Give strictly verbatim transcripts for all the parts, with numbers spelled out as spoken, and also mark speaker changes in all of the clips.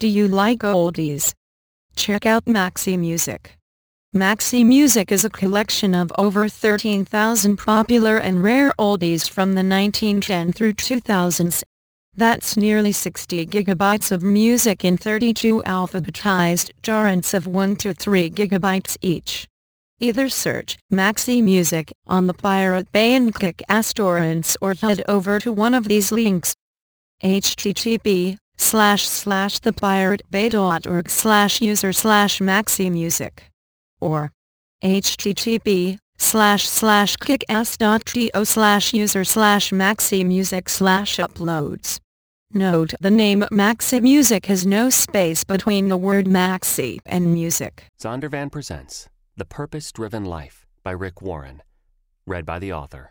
Speaker 1: Do you like oldies? Check out Maxi Music. Maxi Music is a collection of over thirteen thousand popular and rare oldies from the nineteen ten through two thousands. That's nearly sixty gigabytes of music in thirty-two alphabetized torrents of one to three gigabytes each. Either search Maxi Music on the Pirate Bay and click Ask Torrents or head over to one of these links. http slash slash thepiratebay.org slash user slash Maxi Music or http slash slash kickass.to slash user slash Maxi Music slash uploads. Note: the name Maxi Music has no space between the word Maxi and music.
Speaker 2: Zondervan presents The Purpose-Driven Life by Rick Warren. Read by the author.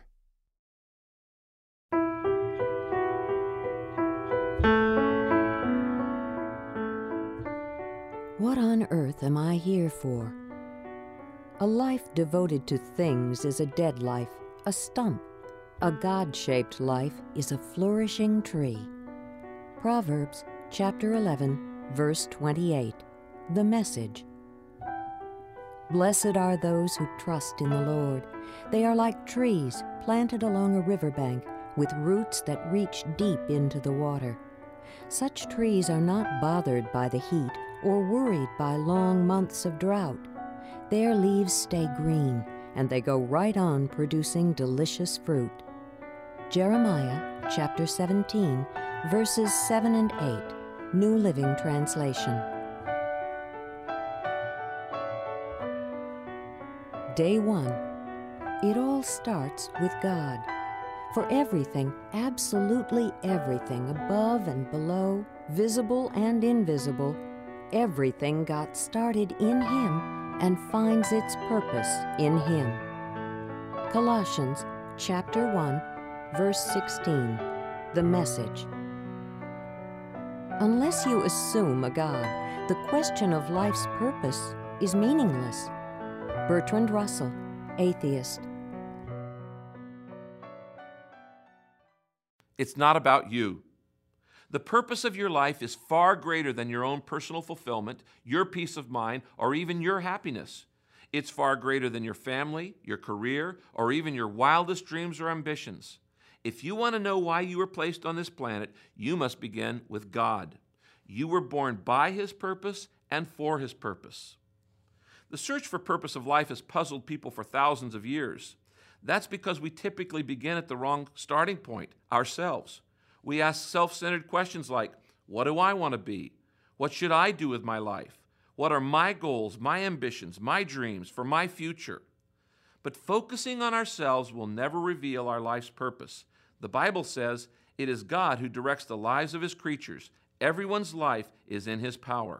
Speaker 3: What on earth am I here for? A life devoted to things is a dead life, a stump. A God-shaped life is a flourishing tree. Proverbs chapter eleven, verse twenty-eight. The Message. Blessed are those who trust in the Lord. They are like trees planted along a riverbank with roots that reach deep into the water. Such trees are not bothered by the heat or worried by long months of drought. Their leaves stay green, and they go right on producing delicious fruit. Jeremiah chapter seventeen, verses seven and eight, New Living Translation. Day one. It all starts with God. For everything, absolutely everything, above and below, visible and invisible, everything got started in Him and finds its purpose in Him. Colossians chapter one, verse sixteen, The Message. Unless you assume a God, the question of life's purpose is meaningless. Bertrand Russell, atheist.
Speaker 4: It's not about you. The purpose of your life is far greater than your own personal fulfillment, your peace of mind, or even your happiness. It's far greater than your family, your career, or even your wildest dreams or ambitions. If you want to know why you were placed on this planet, you must begin with God. You were born by His purpose and for His purpose. The search for purpose of life has puzzled people for thousands of years. That's because we typically begin at the wrong starting point, ourselves. We ask self-centered questions like, what do I want to be? What should I do with my life? What are my goals, my ambitions, my dreams for my future? But focusing on ourselves will never reveal our life's purpose. The Bible says it is God who directs the lives of His creatures. Everyone's life is in His power.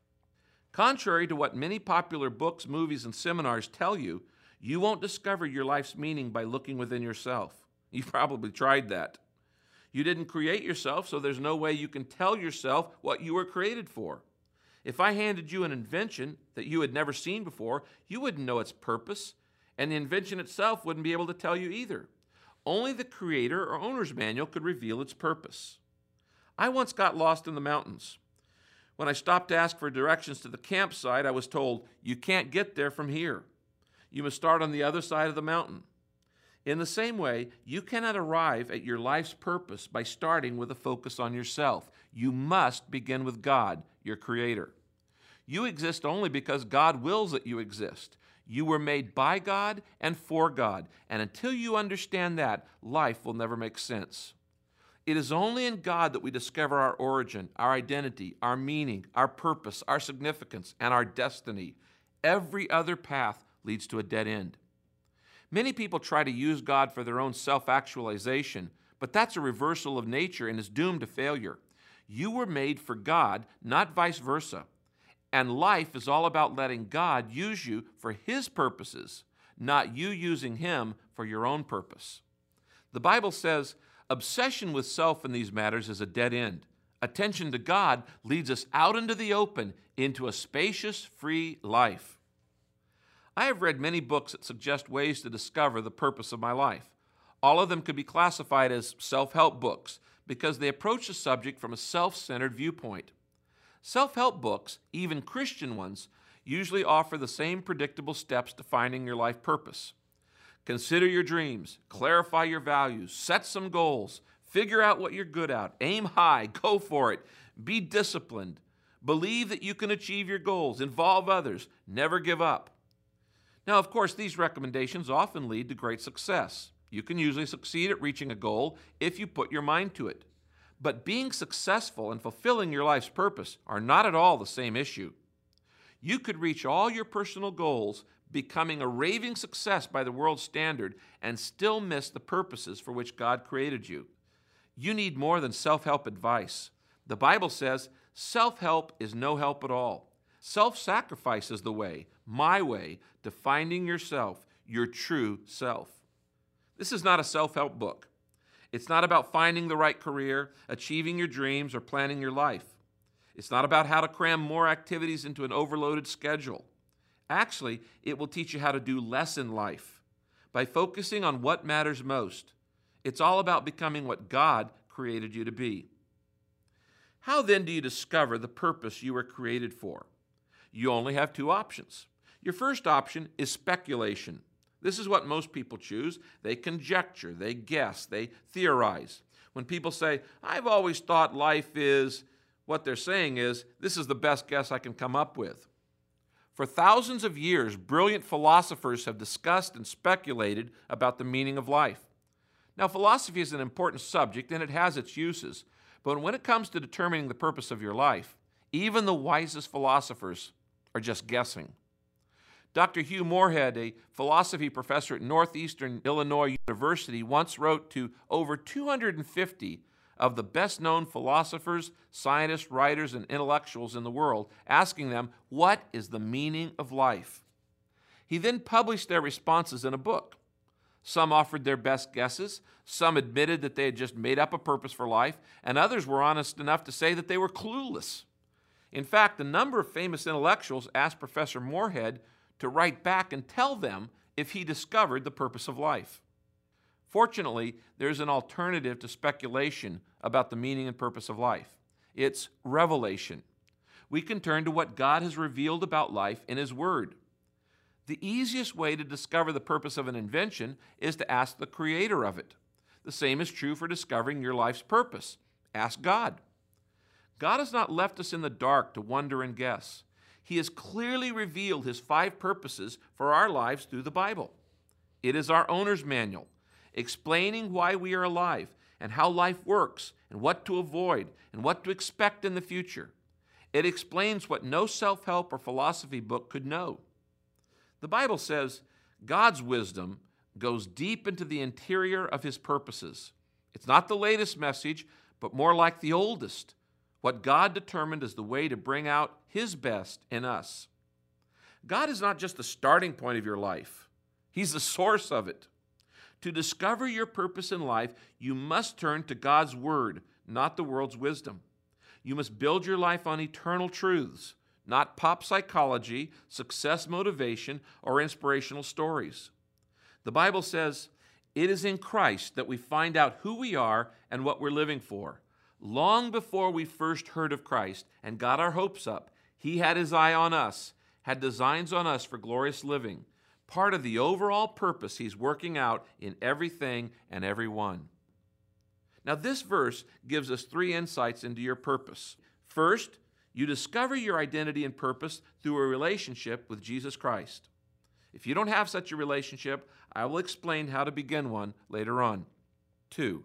Speaker 4: Contrary to what many popular books, movies, and seminars tell you, you won't discover your life's meaning by looking within yourself. You've probably tried that. You didn't create yourself, so there's no way you can tell yourself what you were created for. If I handed you an invention that you had never seen before, you wouldn't know its purpose, and the invention itself wouldn't be able to tell you either. Only the creator or owner's manual could reveal its purpose. I once got lost in the mountains. When I stopped to ask for directions to the campsite, I was told, you can't get there from here. You must start on the other side of the mountain. In the same way, you cannot arrive at your life's purpose by starting with a focus on yourself. You must begin with God, your Creator. You exist only because God wills that you exist. You were made by God and for God, and until you understand that, life will never make sense. It is only in God that we discover our origin, our identity, our meaning, our purpose, our significance, and our destiny. Every other path leads to a dead end. Many people try to use God for their own self-actualization, but that's a reversal of nature and is doomed to failure. You were made for God, not vice versa. And life is all about letting God use you for His purposes, not you using Him for your own purpose. The Bible says, obsession with self in these matters is a dead end. Attention to God leads us out into the open, into a spacious, free life. I have read many books that suggest ways to discover the purpose of my life. All of them could be classified as self-help books because they approach the subject from a self-centered viewpoint. Self-help books, even Christian ones, usually offer the same predictable steps to finding your life purpose. Consider your dreams, clarify your values, set some goals, figure out what you're good at, aim high, go for it, be disciplined, believe that you can achieve your goals, involve others, never give up. Now, of course, these recommendations often lead to great success. You can usually succeed at reaching a goal if you put your mind to it. But being successful and fulfilling your life's purpose are not at all the same issue. You could reach all your personal goals, becoming a raving success by the world's standard, and still miss the purposes for which God created you. You need more than self-help advice. The Bible says self-help is no help at all. Self-sacrifice is the way, my way, to finding yourself, your true self. This is not a self-help book. It's not about finding the right career, achieving your dreams, or planning your life. It's not about how to cram more activities into an overloaded schedule. Actually, it will teach you how to do less in life by focusing on what matters most. It's all about becoming what God created you to be. How then do you discover the purpose you were created for? You only have two options. Your first option is speculation. This is what most people choose. They conjecture, they guess, they theorize. When people say, "I've always thought life is," what they're saying is, "This is the best guess I can come up with." For thousands of years, brilliant philosophers have discussed and speculated about the meaning of life. Now, philosophy is an important subject and it has its uses, but when it comes to determining the purpose of your life, even the wisest philosophers are just guessing. Doctor Hugh Moorhead, a philosophy professor at Northeastern Illinois University, once wrote to over two hundred fifty of the best-known philosophers, scientists, writers, and intellectuals in the world, asking them, what is the meaning of life? He then published their responses in a book. Some offered their best guesses, some admitted that they had just made up a purpose for life, and others were honest enough to say that they were clueless. In fact, a number of famous intellectuals asked Professor Moorhead to write back and tell them if he discovered the purpose of life. Fortunately, there's an alternative to speculation about the meaning and purpose of life. It's revelation. We can turn to what God has revealed about life in His Word. The easiest way to discover the purpose of an invention is to ask the creator of it. The same is true for discovering your life's purpose. Ask God. God has not left us in the dark to wonder and guess. He has clearly revealed His five purposes for our lives through the Bible. It is our owner's manual, explaining why we are alive and how life works and what to avoid and what to expect in the future. It explains what no self-help or philosophy book could know. The Bible says God's wisdom goes deep into the interior of His purposes. It's not the latest message, but more like the oldest, what God determined as the way to bring out His best in us. God is not just the starting point of your life. He's the source of it. To discover your purpose in life, you must turn to God's Word, not the world's wisdom. You must build your life on eternal truths, not pop psychology, success motivation, or inspirational stories. The Bible says, it is in Christ that we find out who we are and what we're living for. Long before we first heard of Christ and got our hopes up, He had His eye on us, had designs on us for glorious living, part of the overall purpose He's working out in everything and everyone. Now, this verse gives us three insights into your purpose. First, you discover your identity and purpose through a relationship with Jesus Christ. If you don't have such a relationship, I will explain how to begin one later on. Two,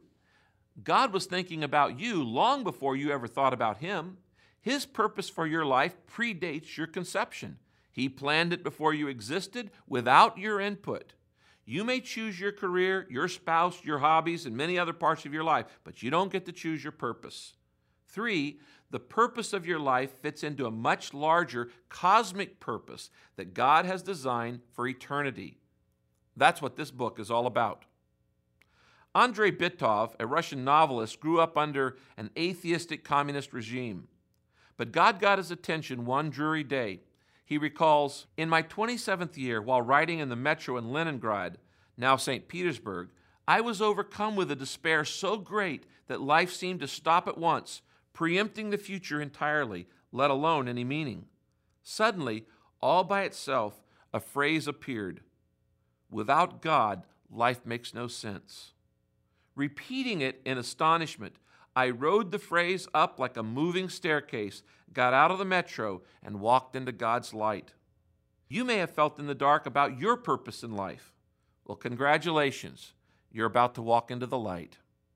Speaker 4: God was thinking about you long before you ever thought about Him. His purpose for your life predates your conception. He planned it before you existed without your input. You may choose your career, your spouse, your hobbies, and many other parts of your life, but you don't get to choose your purpose. Three, the purpose of your life fits into a much larger cosmic purpose that God has designed for eternity. That's what this book is all about. Andrei Bitov, a Russian novelist, grew up under an atheistic communist regime. But God got his attention one dreary day. He recalls, "In my twenty-seventh year, while riding in the metro in Leningrad, now Saint Petersburg, I was overcome with a despair so great that life seemed to stop at once, preempting the future entirely, let alone any meaning. Suddenly, all by itself, a phrase appeared. Without God, life makes no sense. Repeating it in astonishment, I rode the phrase up like a moving staircase, got out of the metro, and walked into God's light. You may have felt in the dark about your purpose in life. Well, congratulations. You're about to walk into the light.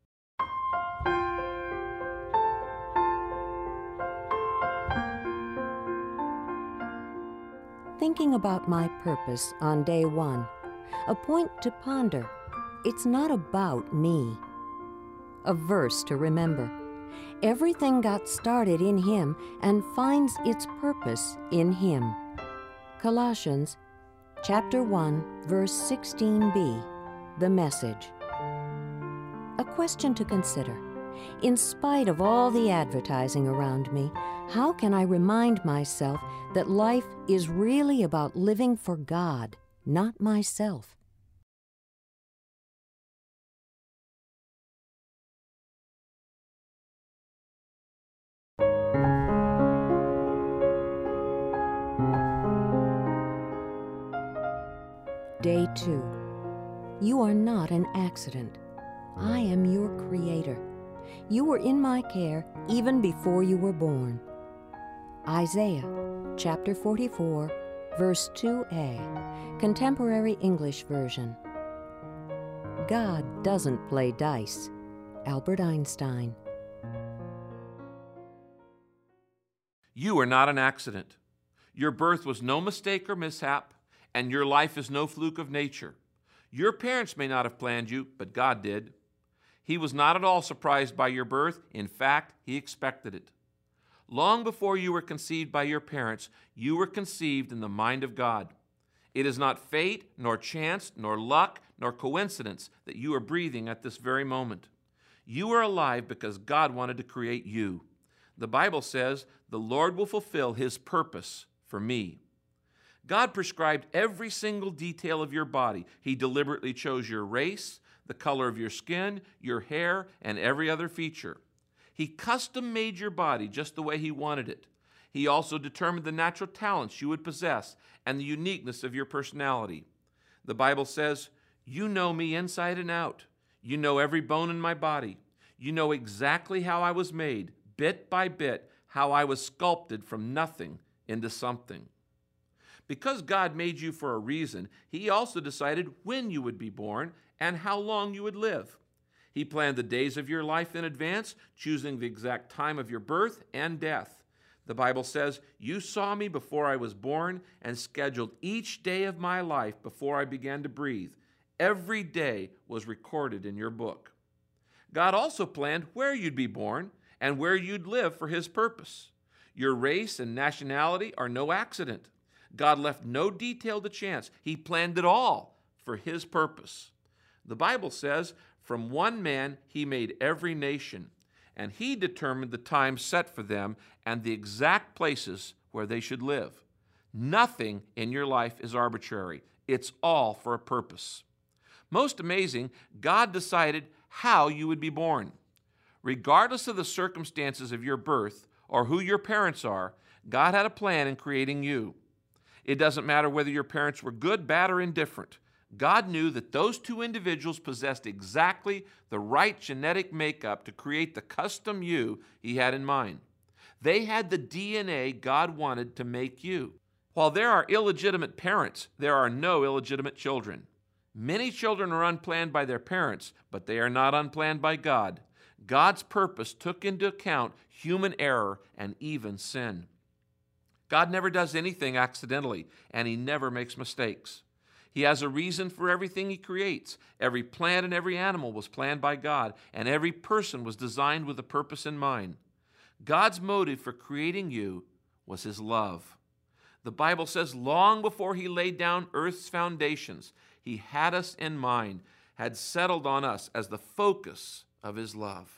Speaker 3: Thinking about my purpose on day one, a point to ponder. It's not about me. A verse to remember. Everything got started in Him and finds its purpose in Him. Colossians chapter one, verse sixteen b, the Message. A question to consider. In spite of all the advertising around me, how can I remind myself that life is really about living for God, not myself? Day two. You are not an accident. I am your Creator. You were in my care even before you were born. Isaiah chapter forty-four, verse two a, Contemporary English Version. God doesn't play dice. Albert Einstein.
Speaker 4: You are not an accident. Your birth was no mistake or mishap, and your life is no fluke of nature. Your parents may not have planned you, but God did. He was not at all surprised by your birth. In fact, He expected it. Long before you were conceived by your parents, you were conceived in the mind of God. It is not fate, nor chance, nor luck, nor coincidence that you are breathing at this very moment. You are alive because God wanted to create you. The Bible says, "The Lord will fulfill His purpose for me." God prescribed every single detail of your body. He deliberately chose your race, the color of your skin, your hair, and every other feature. He custom made your body just the way He wanted it. He also determined the natural talents you would possess and the uniqueness of your personality. The Bible says, "You know me inside and out. You know every bone in my body. You know exactly how I was made, bit by bit, how I was sculpted from nothing into something." Because God made you for a reason, He also decided when you would be born and how long you would live. He planned the days of your life in advance, choosing the exact time of your birth and death. The Bible says, "You saw me before I was born and scheduled each day of my life before I began to breathe. Every day was recorded in your book." God also planned where you'd be born and where you'd live for His purpose. Your race and nationality are no accident. God left no detail to chance. He planned it all for His purpose. The Bible says, "From one man He made every nation, and He determined the time set for them and the exact places where they should live." Nothing in your life is arbitrary. It's all for a purpose. Most amazing, God decided how you would be born. Regardless of the circumstances of your birth or who your parents are, God had a plan in creating you. It doesn't matter whether your parents were good, bad, or indifferent. God knew that those two individuals possessed exactly the right genetic makeup to create the custom you He had in mind. They had the D N A God wanted to make you. While there are illegitimate parents, there are no illegitimate children. Many children are unplanned by their parents, but they are not unplanned by God. God's purpose took into account human error and even sin. God never does anything accidentally, and He never makes mistakes. He has a reason for everything He creates. Every plant and every animal was planned by God, and every person was designed with a purpose in mind. God's motive for creating you was His love. The Bible says long before He laid down earth's foundations, He had us in mind, had settled on us as the focus of His love.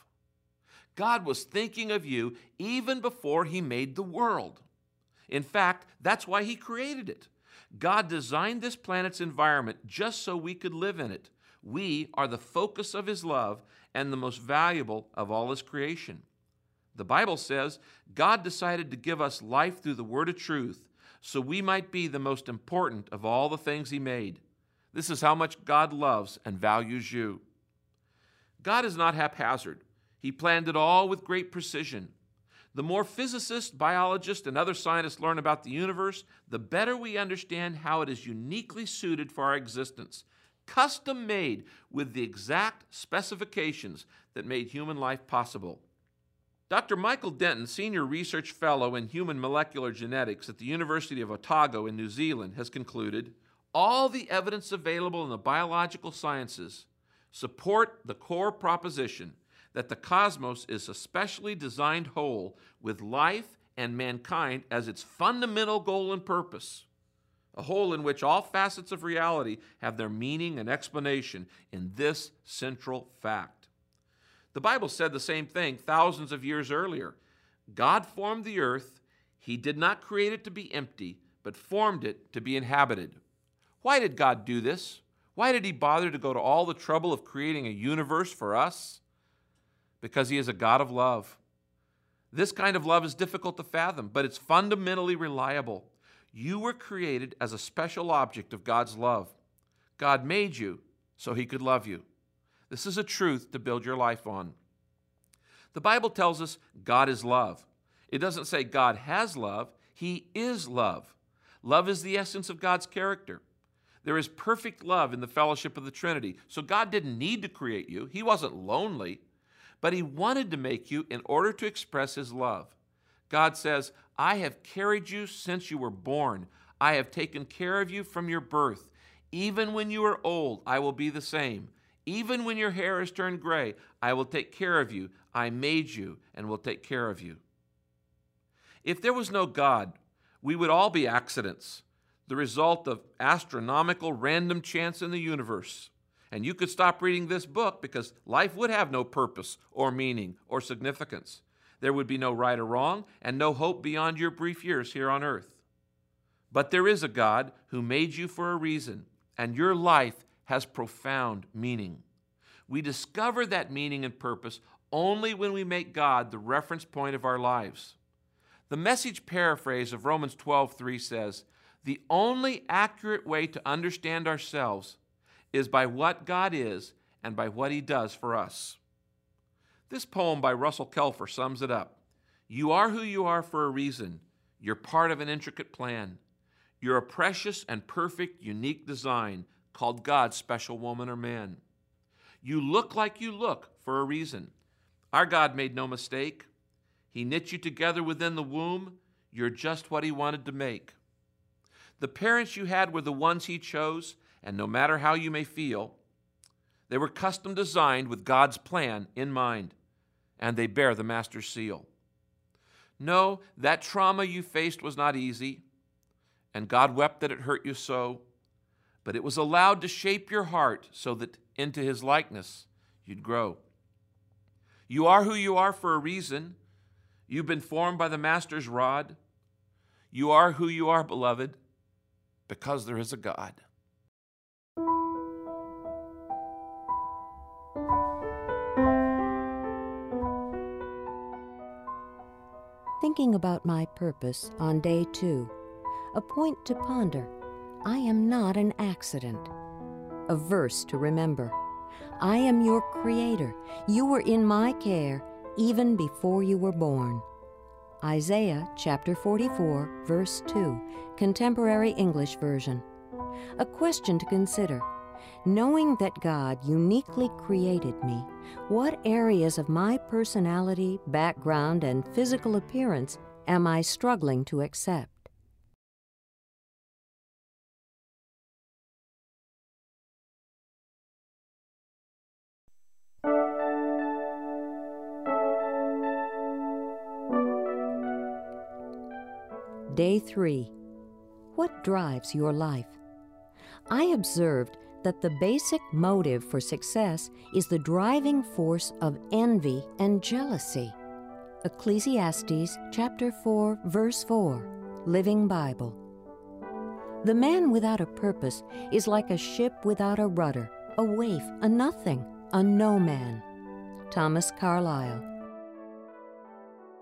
Speaker 4: God was thinking of you even before He made the world. In fact, that's why He created it. God designed this planet's environment just so we could live in it. We are the focus of His love and the most valuable of all His creation. The Bible says God decided to give us life through the word of truth so we might be the most important of all the things He made. This is how much God loves and values you. God is not haphazard. He planned it all with great precision. The more physicists, biologists, and other scientists learn about the universe, the better we understand how it is uniquely suited for our existence, custom made with the exact specifications that made human life possible. Doctor Michael Denton, Senior Research Fellow in Human Molecular Genetics at the University of Otago in New Zealand, has concluded, all the evidence available in the biological sciences support the core proposition that the cosmos is a specially designed whole with life and mankind as its fundamental goal and purpose, a whole in which all facets of reality have their meaning and explanation in this central fact. The Bible said the same thing thousands of years earlier. God formed the earth. He did not create it to be empty, but formed it to be inhabited. Why did God do this? Why did He bother to go to all the trouble of creating a universe for us? Because He is a God of love. This kind of love is difficult to fathom, but it's fundamentally reliable. You were created as a special object of God's love. God made you so He could love you. This is a truth to build your life on. The Bible tells us God is love. It doesn't say God has love. He is love. Love is the essence of God's character. There is perfect love in the fellowship of the Trinity. So God didn't need to create you. He wasn't lonely. But He wanted to make you in order to express His love. God says, I have carried you since you were born. I have taken care of you from your birth. Even when you are old, I will be the same. Even when your hair is turned gray, I will take care of you. I made you and will take care of you. If there was no God, we would all be accidents, the result of astronomical random chance in the universe. And you could stop reading this book because life would have no purpose or meaning or significance. There would be no right or wrong and no hope beyond your brief years here on earth. But there is a God who made you for a reason, and your life has profound meaning. We discover that meaning and purpose only when we make God the reference point of our lives. The Message paraphrase of Romans twelve three says, the only accurate way to understand ourselves is by what God is and by what He does for us. This poem by Russell Kelfer sums it up. You are who you are for a reason. You're part of an intricate plan. You're a precious and perfect, unique design called God's special woman or man. You look like you look for a reason. Our God made no mistake. He knit you together within the womb. You're just what He wanted to make. The parents you had were the ones He chose, and no matter how you may feel, they were custom designed with God's plan in mind, and they bear the Master's seal. No, that trauma you faced was not easy, and God wept that it hurt you so, but it was allowed to shape your heart so that into His likeness you'd grow. You are who you are for a reason. You've been formed by the Master's rod. You are who you are, beloved, because there is a God.
Speaker 3: Thinking about my purpose on day two, a point to ponder. I am not an accident. A verse to remember. I am your creator. You were in my care even before you were born. Isaiah chapter forty-four, verse two, Contemporary English Version. A question to consider. Knowing that God uniquely created me, what areas of my personality, background, and physical appearance am I struggling to accept? Day three. What drives your life? I observed that the basic motive for success is the driving force of envy and jealousy. Ecclesiastes chapter four, verse four, Living Bible. The man without a purpose is like a ship without a rudder, a waif, a nothing, a no man. Thomas Carlyle.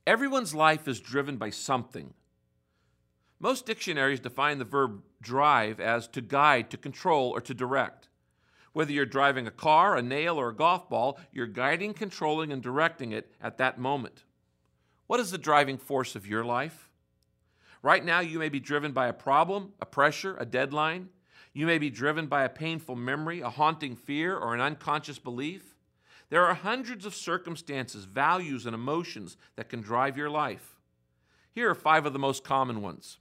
Speaker 4: Everyone's life is driven by something. Most dictionaries define the verb drive as to guide, to control, or to direct. Whether you're driving a car, a nail, or a golf ball, you're guiding, controlling, and directing it at that moment. What is the driving force of your life? Right now, you may be driven by a problem, a pressure, a deadline. You may be driven by a painful memory, a haunting fear, or an unconscious belief. There are hundreds of circumstances, values, and emotions that can drive your life. Here are five of the most common ones.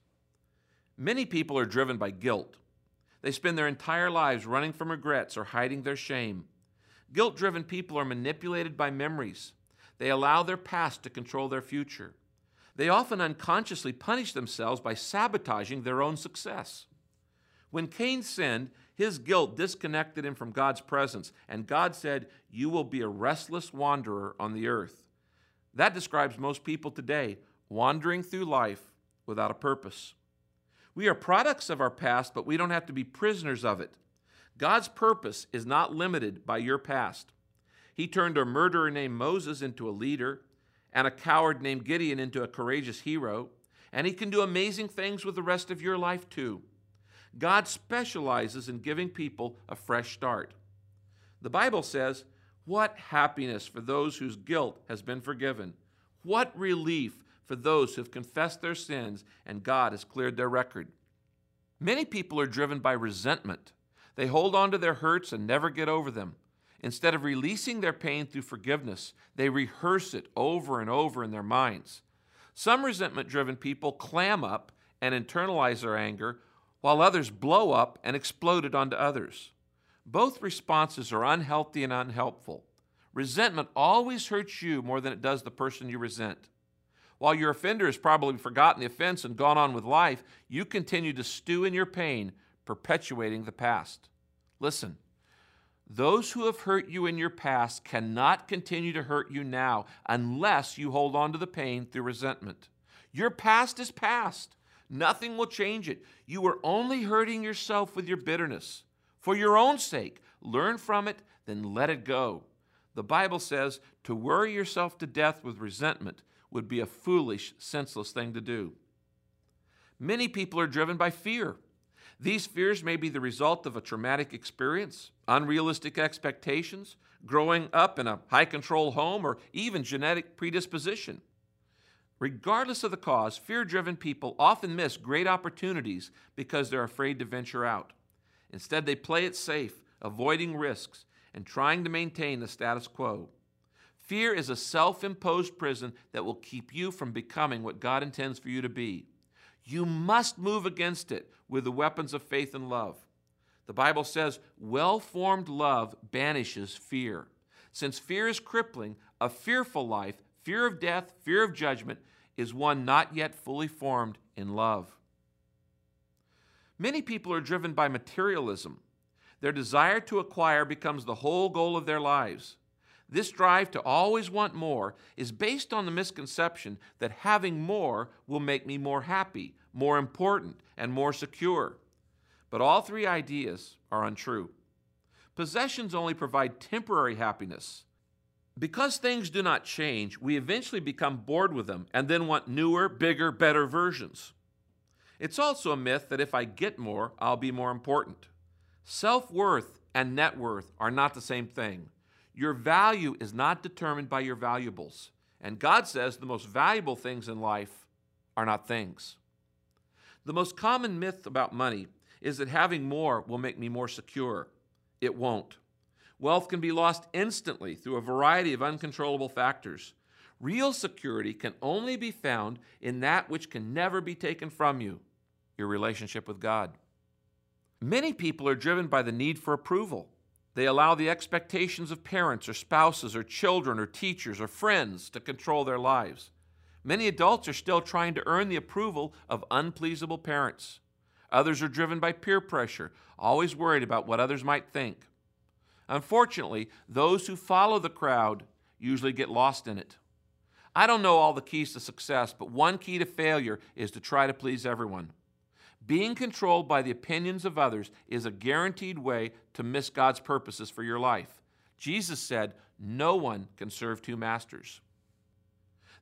Speaker 4: Many people are driven by guilt. They spend their entire lives running from regrets or hiding their shame. Guilt-driven people are manipulated by memories. They allow their past to control their future. They often unconsciously punish themselves by sabotaging their own success. When Cain sinned, his guilt disconnected him from God's presence, and God said, "You will be a restless wanderer on the earth." That describes most people today, wandering through life without a purpose. We are products of our past, but we don't have to be prisoners of it. God's purpose is not limited by your past. He turned a murderer named Moses into a leader, and a coward named Gideon into a courageous hero, and He can do amazing things with the rest of your life too. God specializes in giving people a fresh start. The Bible says, "What happiness for those whose guilt has been forgiven. What relief for those who have confessed their sins and God has cleared their record." Many people are driven by resentment. They hold on to their hurts and never get over them. Instead of releasing their pain through forgiveness, they rehearse it over and over in their minds. Some resentment-driven people clam up and internalize their anger, while others blow up and explode it onto others. Both responses are unhealthy and unhelpful. Resentment always hurts you more than it does the person you resent. While your offender has probably forgotten the offense and gone on with life, you continue to stew in your pain, perpetuating the past. Listen, those who have hurt you in your past cannot continue to hurt you now unless you hold on to the pain through resentment. Your past is past. Nothing will change it. You are only hurting yourself with your bitterness. For your own sake, learn from it, then let it go. The Bible says to worry yourself to death with resentment would be a foolish, senseless thing to do. Many people are driven by fear. These fears may be the result of a traumatic experience, unrealistic expectations, growing up in a high-control home, or even genetic predisposition. Regardless of the cause, fear-driven people often miss great opportunities because they're afraid to venture out. Instead, they play it safe, avoiding risks and trying to maintain the status quo. Fear is a self-imposed prison that will keep you from becoming what God intends for you to be. You must move against it with the weapons of faith and love. The Bible says, well-formed love banishes fear. Since fear is crippling, a fearful life, fear of death, fear of judgment, is one not yet fully formed in love. Many people are driven by materialism. Their desire to acquire becomes the whole goal of their lives. This drive to always want more is based on the misconception that having more will make me more happy, more important, and more secure. But all three ideas are untrue. Possessions only provide temporary happiness. Because things do not change, we eventually become bored with them and then want newer, bigger, better versions. It's also a myth that if I get more, I'll be more important. Self-worth and net worth are not the same thing. Your value is not determined by your valuables. And God says the most valuable things in life are not things. The most common myth about money is that having more will make me more secure. It won't. Wealth can be lost instantly through a variety of uncontrollable factors. Real security can only be found in that which can never be taken from you, your relationship with God. Many people are driven by the need for approval. They allow the expectations of parents or spouses or children or teachers or friends to control their lives. Many adults are still trying to earn the approval of unpleasable parents. Others are driven by peer pressure, always worried about what others might think. Unfortunately, those who follow the crowd usually get lost in it. I don't know all the keys to success, but one key to failure is to try to please everyone. Being controlled by the opinions of others is a guaranteed way to miss God's purposes for your life. Jesus said, "No one can serve two masters."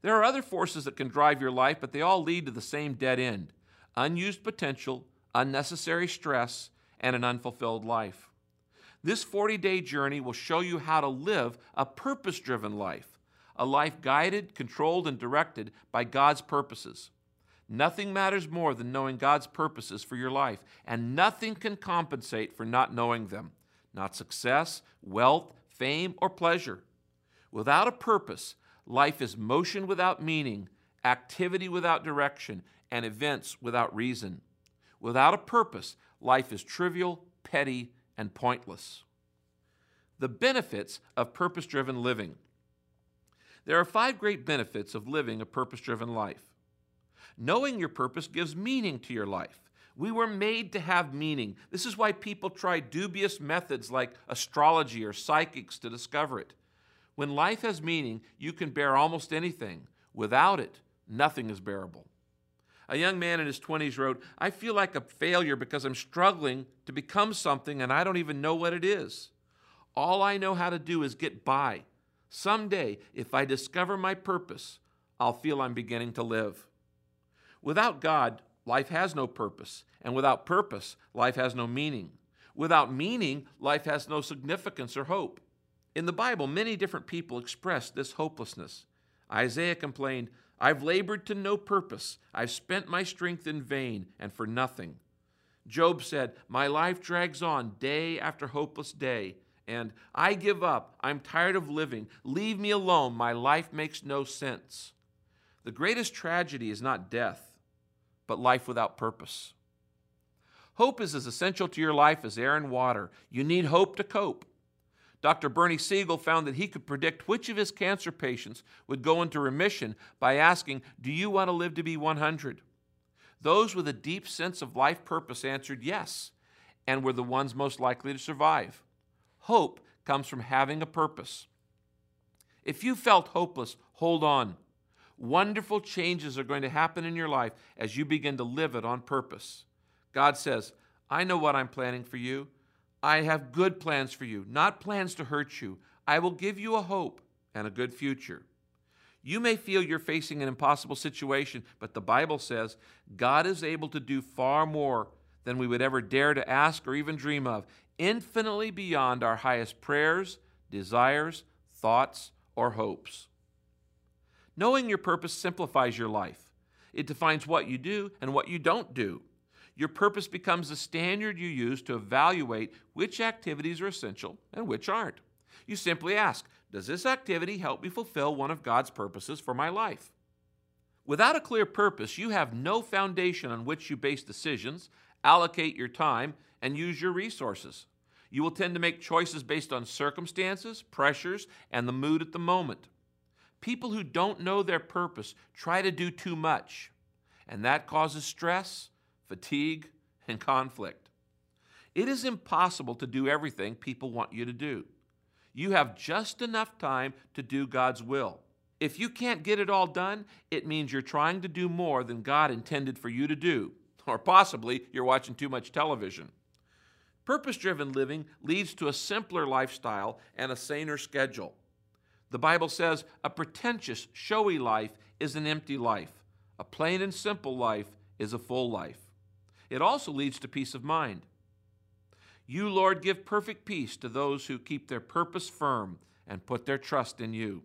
Speaker 4: There are other forces that can drive your life, but they all lead to the same dead end: unused potential, unnecessary stress, and an unfulfilled life. This forty-day journey will show you how to live a purpose-driven life, a life guided, controlled, and directed by God's purposes. Nothing matters more than knowing God's purposes for your life, and nothing can compensate for not knowing them. Not success, wealth, fame, or pleasure. Without a purpose, life is motion without meaning, activity without direction, and events without reason. Without a purpose, life is trivial, petty, and pointless. The benefits of purpose-driven living. There are five great benefits of living a purpose-driven life. Knowing your purpose gives meaning to your life. We were made to have meaning. This is why people try dubious methods like astrology or psychics to discover it. When life has meaning, you can bear almost anything. Without it, nothing is bearable. A young man in his twenties wrote, "I feel like a failure because I'm struggling to become something and I don't even know what it is. All I know how to do is get by. Someday, if I discover my purpose, I'll feel I'm beginning to live." Without God, life has no purpose, and without purpose, life has no meaning. Without meaning, life has no significance or hope. In the Bible, many different people express this hopelessness. Isaiah complained, "I've labored to no purpose. I've spent my strength in vain and for nothing." Job said, "My life drags on day after hopeless day." And "I give up. I'm tired of living. Leave me alone. My life makes no sense." The greatest tragedy is not death, but life without purpose. Hope is as essential to your life as air and water. You need hope to cope. Doctor Bernie Siegel found that he could predict which of his cancer patients would go into remission by asking, "Do you want to live to be one hundred? Those with a deep sense of life purpose answered yes, and were the ones most likely to survive. Hope comes from having a purpose. If you felt hopeless, hold on. Wonderful changes are going to happen in your life as you begin to live it on purpose. God says, "I know what I'm planning for you. I have good plans for you, not plans to hurt you. I will give you a hope and a good future." You may feel you're facing an impossible situation, but the Bible says God is able to do far more than we would ever dare to ask or even dream of, infinitely beyond our highest prayers, desires, thoughts, or hopes. Knowing your purpose simplifies your life. It defines what you do and what you don't do. Your purpose becomes the standard you use to evaluate which activities are essential and which aren't. You simply ask, does this activity help me fulfill one of God's purposes for my life? Without a clear purpose, you have no foundation on which you base decisions, allocate your time, and use your resources. You will tend to make choices based on circumstances, pressures, and the mood at the moment. People who don't know their purpose try to do too much, and that causes stress, fatigue, and conflict. It is impossible to do everything people want you to do. You have just enough time to do God's will. If you can't get it all done, it means you're trying to do more than God intended for you to do, or possibly you're watching too much television. Purpose-driven living leads to a simpler lifestyle and a saner schedule. The Bible says a pretentious, showy life is an empty life. A plain and simple life is a full life. It also leads to peace of mind. You, Lord, give perfect peace to those who keep their purpose firm and put their trust in you.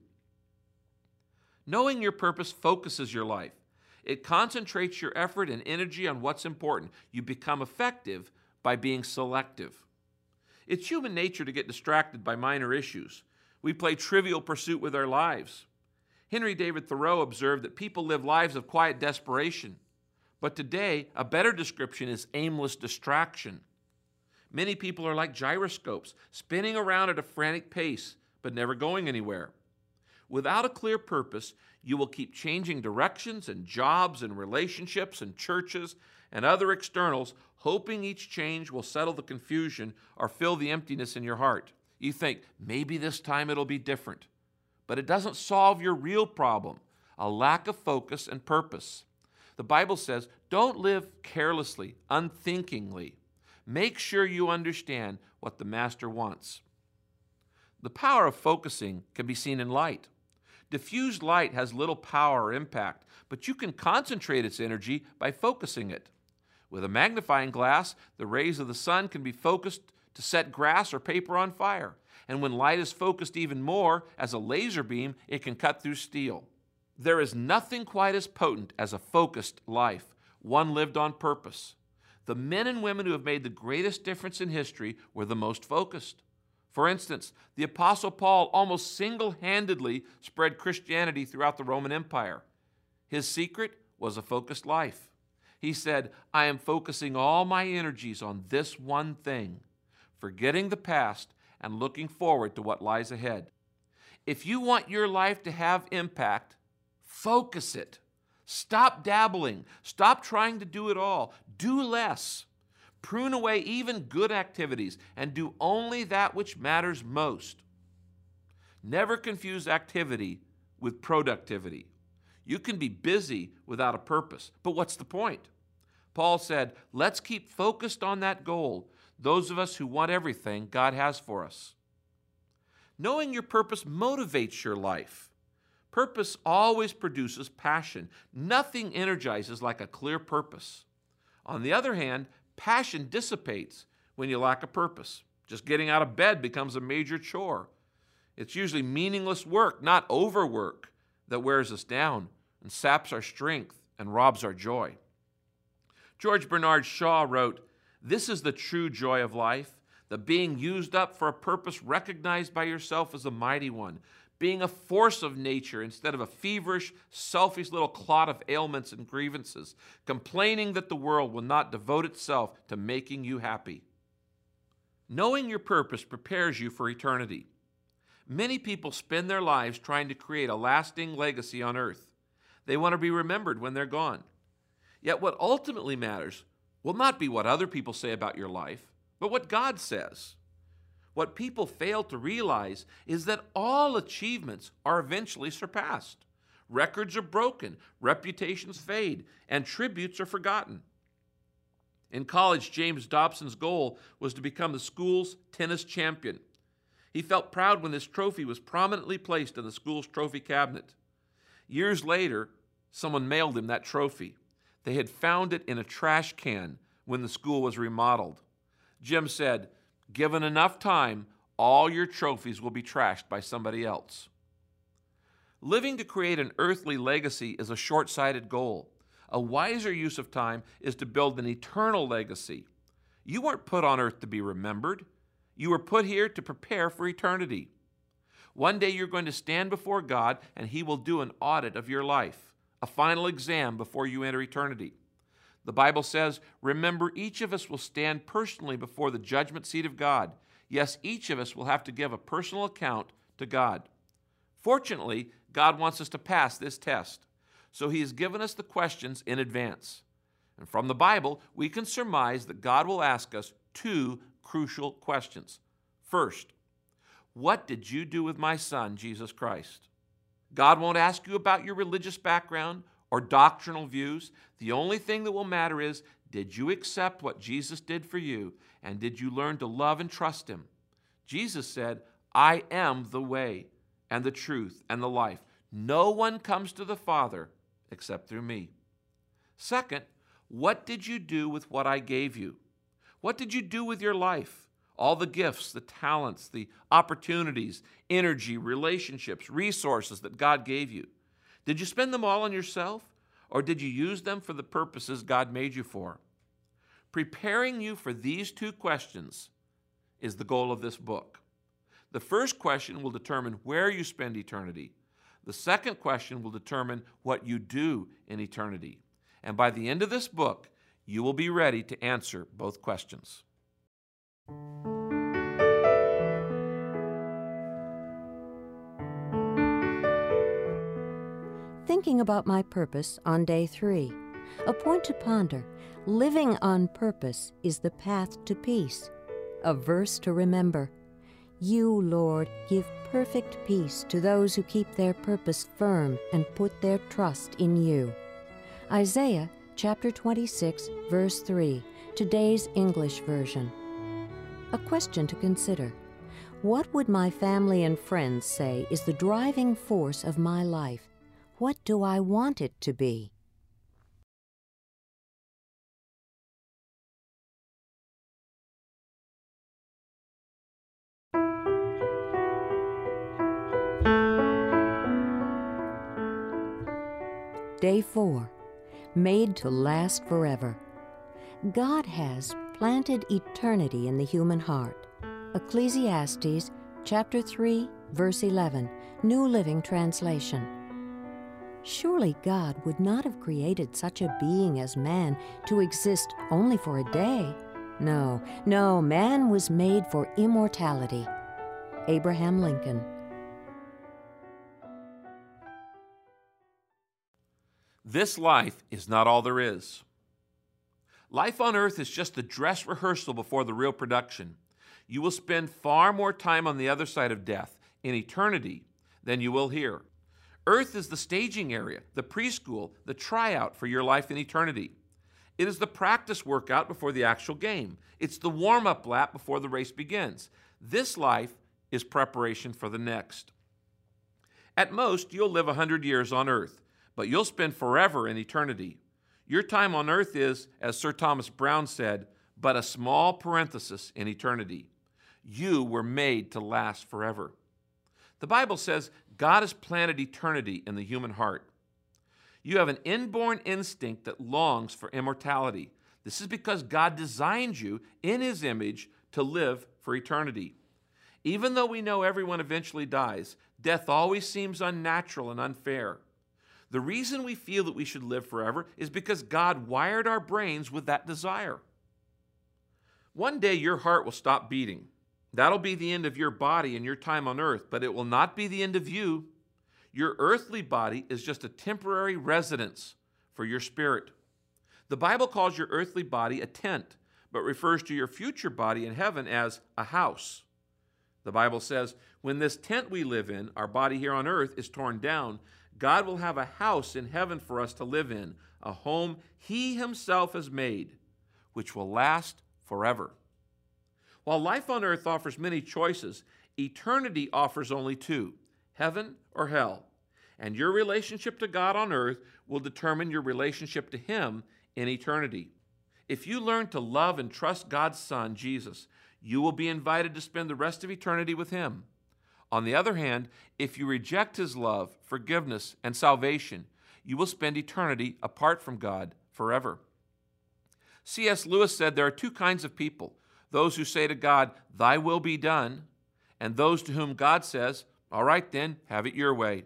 Speaker 4: Knowing your purpose focuses your life. It concentrates your effort and energy on what's important. You become effective by being selective. It's human nature to get distracted by minor issues. We play Trivial Pursuit with our lives. Henry David Thoreau observed that people live lives of quiet desperation. But today, a better description is aimless distraction. Many people are like gyroscopes, spinning around at a frantic pace, but never going anywhere. Without a clear purpose, you will keep changing directions and jobs and relationships and churches and other externals, hoping each change will settle the confusion or fill the emptiness in your heart. You think, maybe this time it'll be different. But it doesn't solve your real problem, a lack of focus and purpose. The Bible says, don't live carelessly, unthinkingly. Make sure you understand what the Master wants. The power of focusing can be seen in light. Diffused light has little power or impact, but you can concentrate its energy by focusing it. With a magnifying glass, the rays of the sun can be focused to set grass or paper on fire. And when light is focused even more, as a laser beam, it can cut through steel. There is nothing quite as potent as a focused life, one lived on purpose. The men and women who have made the greatest difference in history were the most focused. For instance, the Apostle Paul almost single-handedly spread Christianity throughout the Roman Empire. His secret was a focused life. He said, "I am focusing all my energies on this one thing, forgetting the past and looking forward to what lies ahead." If you want your life to have impact, focus it. Stop dabbling. Stop trying to do it all. Do less. Prune away even good activities and do only that which matters most. Never confuse activity with productivity. You can be busy without a purpose, but what's the point? Paul said, let's keep focused on that goal, those of us who want everything God has for us. Knowing your purpose motivates your life. Purpose always produces passion. Nothing energizes like a clear purpose. On the other hand, passion dissipates when you lack a purpose. Just getting out of bed becomes a major chore. It's usually meaningless work, not overwork, that wears us down and saps our strength and robs our joy. George Bernard Shaw wrote, "This is the true joy of life, the being used up for a purpose recognized by yourself as a mighty one, being a force of nature instead of a feverish, selfish little clot of ailments and grievances, complaining that the world will not devote itself to making you happy." Knowing your purpose prepares you for eternity. Many people spend their lives trying to create a lasting legacy on earth. They want to be remembered when they're gone. Yet what ultimately matters will not be what other people say about your life, but what God says. What people fail to realize is that all achievements are eventually surpassed. Records are broken, reputations fade, and tributes are forgotten. In college, James Dobson's goal was to become the school's tennis champion. He felt proud when this trophy was prominently placed in the school's trophy cabinet. Years later, someone mailed him that trophy. They had found it in a trash can when the school was remodeled. Jim said, "Given enough time, all your trophies will be trashed by somebody else." Living to create an earthly legacy is a short-sighted goal. A wiser use of time is to build an eternal legacy. You weren't put on earth to be remembered. You were put here to prepare for eternity. One day you're going to stand before God and He will do an audit of your life, a final exam before you enter eternity. The Bible says, "Remember, each of us will stand personally before the judgment seat of God." Yes, each of us will have to give a personal account to God. Fortunately, God wants us to pass this test, so He has given us the questions in advance. And from the Bible, we can surmise that God will ask us two crucial questions. First, what did you do with my Son, Jesus Christ? God won't ask you about your religious background or doctrinal views. The only thing that will matter is, did you accept what Jesus did for you, and did you learn to love and trust Him? Jesus said, "I am the way and the truth and the life. No one comes to the Father except through me." Second, what did you do with what I gave you? What did you do with your life? All the gifts, the talents, the opportunities, energy, relationships, resources that God gave you. Did you spend them all on yourself, or did you use them for the purposes God made you for? Preparing you for these two questions is the goal of this book. The first question will determine where you spend eternity. The second question will determine what you do in eternity. And by the end of this book, you will be ready to answer both questions.
Speaker 3: Thinking about my purpose on day three. A point to ponder. Living on purpose is the path to peace. A verse to remember. You, Lord, give perfect peace to those who keep their purpose firm and put their trust in you. Isaiah chapter twenty-six, verse three, today's English version. A question to consider. What would my family and friends say is the driving force of my life? What do I want it to be? Day four, made to last forever. God has planted eternity in the human heart. Ecclesiastes chapter three, verse eleven, New Living Translation. Surely God would not have created such a being as man to exist only for a day. No, no, man was made for immortality. Abraham Lincoln.
Speaker 4: This life is not all there is. Life on earth is just the dress rehearsal before the real production. You will spend far more time on the other side of death, in eternity, than you will here. Earth is the staging area, the preschool, the tryout for your life in eternity. It is the practice workout before the actual game. It's the warm-up lap before the race begins. This life is preparation for the next. At most, you'll live a hundred years on earth, but you'll spend forever in eternity. Your time on earth is, as Sir Thomas Browne said, but a small parenthesis in eternity. You were made to last forever. The Bible says God has planted eternity in the human heart. You have an inborn instinct that longs for immortality. This is because God designed you in His image to live for eternity. Even though we know everyone eventually dies, death always seems unnatural and unfair. The reason we feel that we should live forever is because God wired our brains with that desire. One day your heart will stop beating. That'll be the end of your body and your time on earth, but it will not be the end of you. Your earthly body is just a temporary residence for your spirit. The Bible calls your earthly body a tent, but refers to your future body in heaven as a house. The Bible says, when this tent we live in, our body here on earth, is torn down, God will have a house in heaven for us to live in, a home He Himself has made, which will last forever. While life on earth offers many choices, eternity offers only two, heaven or hell. And your relationship to God on earth will determine your relationship to Him in eternity. If you learn to love and trust God's Son, Jesus, you will be invited to spend the rest of eternity with Him. On the other hand, if you reject His love, forgiveness, and salvation, you will spend eternity apart from God forever. C S Lewis said there are two kinds of people, those who say to God, "Thy will be done," and those to whom God says, "All right then, have it your way."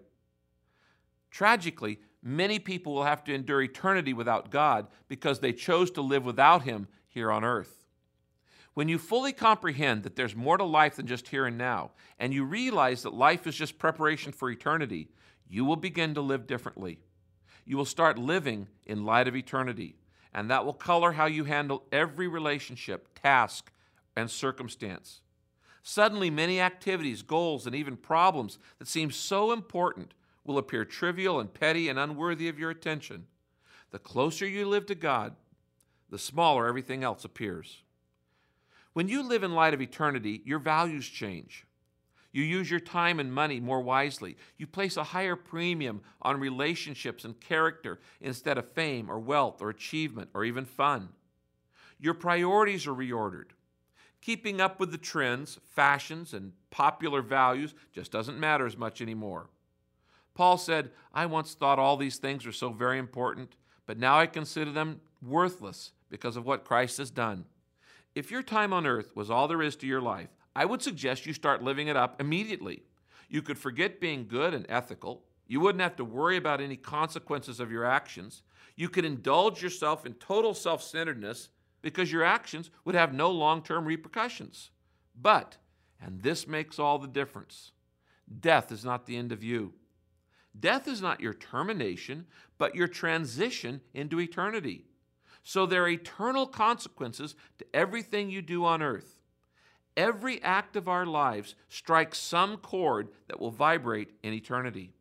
Speaker 4: Tragically, many people will have to endure eternity without God because they chose to live without Him here on earth. When you fully comprehend that there's more to life than just here and now, and you realize that life is just preparation for eternity, you will begin to live differently. You will start living in light of eternity, and that will color how you handle every relationship, task, and circumstance. Suddenly, many activities, goals, and even problems that seem so important will appear trivial and petty and unworthy of your attention. The closer you live to God, the smaller everything else appears. When you live in light of eternity, your values change. You use your time and money more wisely. You place a higher premium on relationships and character instead of fame or wealth or achievement or even fun. Your priorities are reordered. Keeping up with the trends, fashions, and popular values just doesn't matter as much anymore. Paul said, "I once thought all these things were so very important, but now I consider them worthless because of what Christ has done." If your time on earth was all there is to your life, I would suggest you start living it up immediately. You could forget being good and ethical. You wouldn't have to worry about any consequences of your actions. You could indulge yourself in total self-centeredness because your actions would have no long-term repercussions. But, and this makes all the difference, death is not the end of you. Death is not your termination, but your transition into eternity. So there are eternal consequences to everything you do on earth. Every act of our lives strikes some chord that will vibrate in eternity.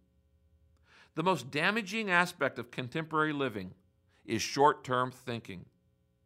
Speaker 4: The most damaging aspect of contemporary living is short-term thinking.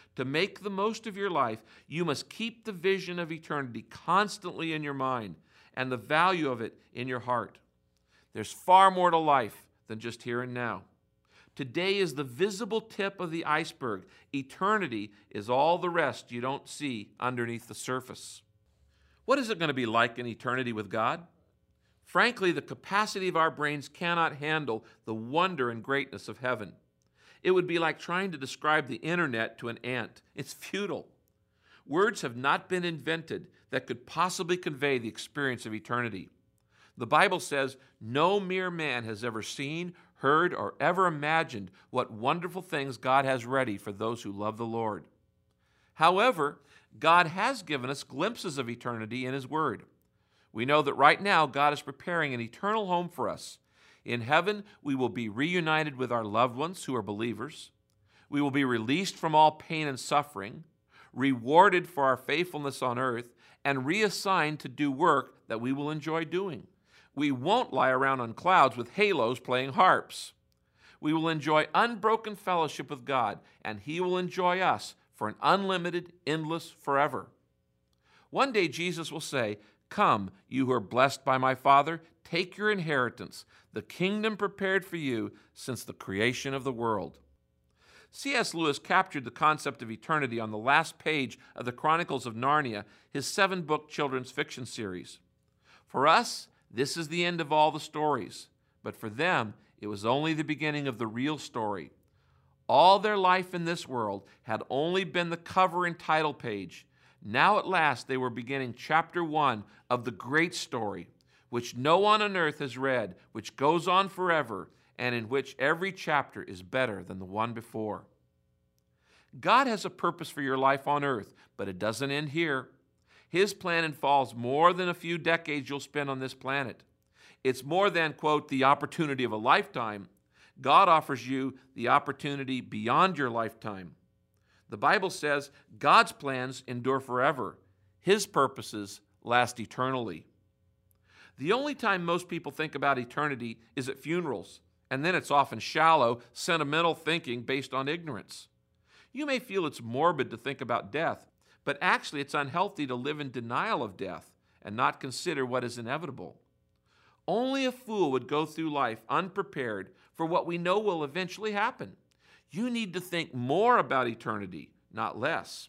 Speaker 4: To make the most of your life, you must keep the vision of eternity constantly in your mind and the value of it in your heart. There's far more to life than just here and now. Today is the visible tip of the iceberg. Eternity is all the rest you don't see underneath the surface. What is it going to be like in eternity with God? Frankly, the capacity of our brains cannot handle the wonder and greatness of heaven. It would be like trying to describe the internet to an ant. It's futile. Words have not been invented that could possibly convey the experience of eternity. The Bible says, no mere man has ever seen, heard, or ever imagined what wonderful things God has ready for those who love the Lord. However, God has given us glimpses of eternity in His Word. We know that right now God is preparing an eternal home for us. In heaven, we will be reunited with our loved ones who are believers. We will be released from all pain and suffering, rewarded for our faithfulness on earth, and reassigned to do work that we will enjoy doing. We won't lie around on clouds with halos playing harps. We will enjoy unbroken fellowship with God, and He will enjoy us for an unlimited, endless forever. One day Jesus will say, "Come, you who are blessed by my Father, take your inheritance, the kingdom prepared for you since the creation of the world." C S Lewis captured the concept of eternity on the last page of the Chronicles of Narnia, his seven-book children's fiction series. For us, this is the end of all the stories, but for them, it was only the beginning of the real story. All their life in this world had only been the cover and title page. Now at last they were beginning chapter one of the great story, which no one on earth has read, which goes on forever, and in which every chapter is better than the one before. God has a purpose for your life on earth, but it doesn't end here. His plan involves more than a few decades you'll spend on this planet. It's more than, quote, the opportunity of a lifetime. God offers you the opportunity beyond your lifetime. The Bible says God's plans endure forever. His purposes last eternally. The only time most people think about eternity is at funerals, and then it's often shallow, sentimental thinking based on ignorance. You may feel it's morbid to think about death, but actually it's unhealthy to live in denial of death and not consider what is inevitable. Only a fool would go through life unprepared for what we know will eventually happen. You need to think more about eternity, not less.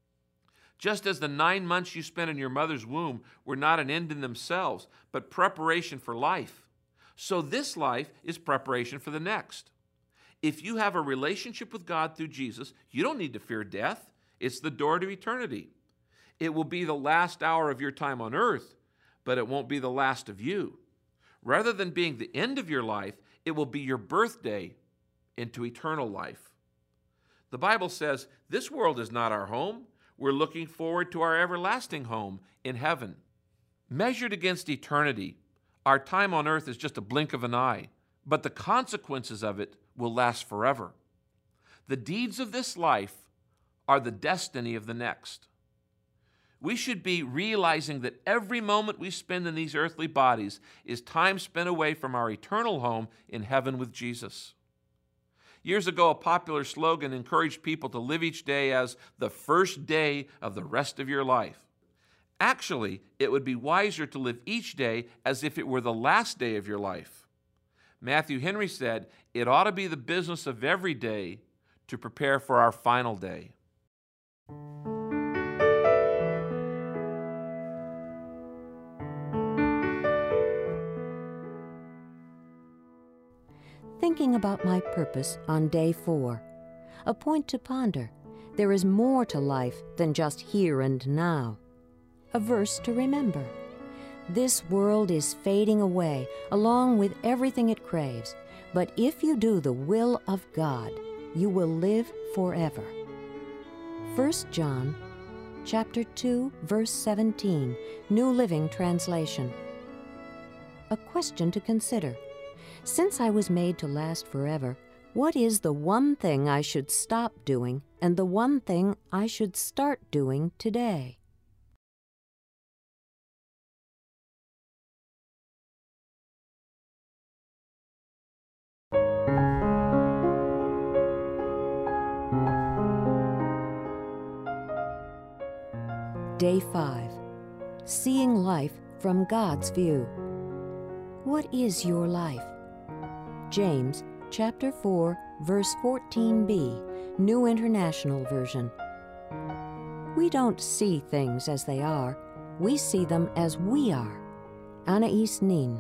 Speaker 4: Just as the nine months you spent in your mother's womb were not an end in themselves, but preparation for life, so this life is preparation for the next. If you have a relationship with God through Jesus, you don't need to fear death. It's the door to eternity. It will be the last hour of your time on earth, but it won't be the last of you. Rather than being the end of your life, it will be your birthday into eternal life. The Bible says this world is not our home. We're looking forward to our everlasting home in heaven. Measured against eternity, our time on earth is just a blink of an eye, but the consequences of it will last forever. The deeds of this life are the destiny of the next. We should be realizing that every moment we spend in these earthly bodies is time spent away from our eternal home in heaven with Jesus. Years ago, a popular slogan encouraged people to live each day as the first day of the rest of your life. Actually, it would be wiser to live each day as if it were the last day of your life. Matthew Henry said, "It ought to be the business of every day to prepare for our final day."
Speaker 3: Thinking about my purpose on day four. A point to ponder. There is more to life than just here and now. A verse to remember. This world is fading away along with everything it craves, but if you do the will of God, you will live forever. First John chapter two, verse seventeen, New Living Translation. A question to consider. Since I was made to last forever, what is the one thing I should stop doing and the one thing I should start doing today? Day five. Seeing life from God's view. What is your life? James chapter four, verse fourteen b, New International Version. We don't see things as they are. We see them as we are. Anais Nin.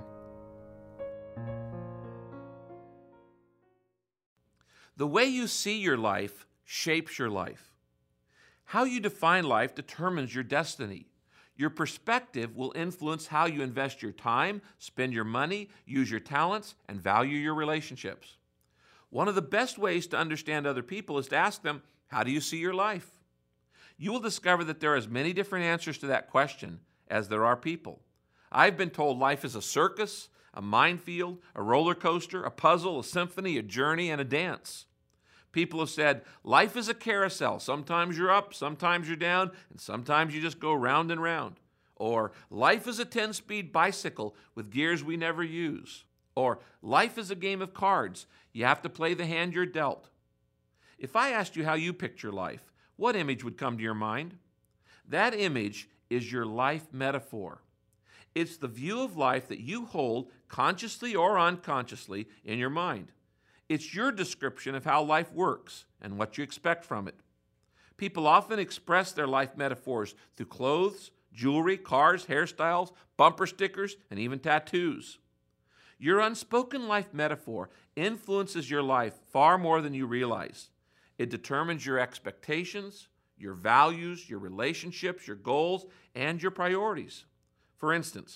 Speaker 4: The way you see your life shapes your life. How you define life determines your destiny. Your perspective will influence how you invest your time, spend your money, use your talents, and value your relationships. One of the best ways to understand other people is to ask them, how do you see your life? You will discover that there are as many different answers to that question as there are people. I've been told life is a circus, a minefield, a roller coaster, a puzzle, a symphony, a journey, and a dance. People have said, life is a carousel. Sometimes you're up, sometimes you're down, and sometimes you just go round and round. Or, life is a ten-speed bicycle with gears we never use. Or, life is a game of cards. You have to play the hand you're dealt. If I asked you how you picture life, what image would come to your mind? That image is your life metaphor. It's the view of life that you hold, consciously or unconsciously, in your mind. It's your description of how life works and what you expect from it. People often express their life metaphors through clothes, jewelry, cars, hairstyles, bumper stickers, and even tattoos. Your unspoken life metaphor influences your life far more than you realize. It determines your expectations, your values, your relationships, your goals, and your priorities. For instance,